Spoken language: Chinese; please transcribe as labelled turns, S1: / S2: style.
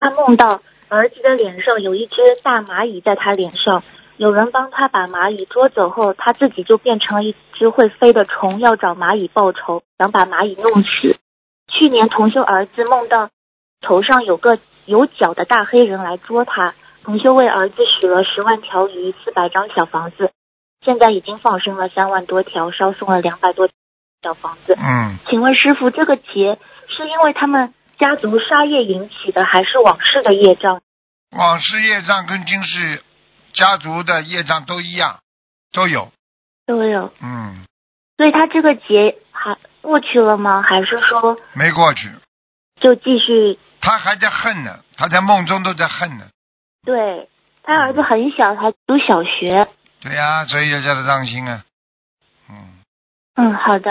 S1: 他梦到儿子的脸上有一只大蚂蚁在他脸上，有人帮他把蚂蚁捉走后，他自己就变成了一只会飞的虫，要找蚂蚁报仇，想把蚂蚁弄死。去年同修儿子梦到头上有个有角的大黑人来捉他，同修为儿子许了10万条鱼、400张小房子，现在已经放生了3万多条，烧送了200多小房子。请问师父，这个劫是因为他们家族杀业引起的，还是往事的业障？
S2: 往事业障跟今世家族的业障都一样，都有。
S1: 所以他这个劫还过去了吗？还是说
S2: 没过去，
S1: 就继续？
S2: 他还在恨呢，他在梦中都在恨呢。
S1: 对，他儿子很小，还读小学。
S2: 对呀，所以要叫他当心啊。
S1: 好的。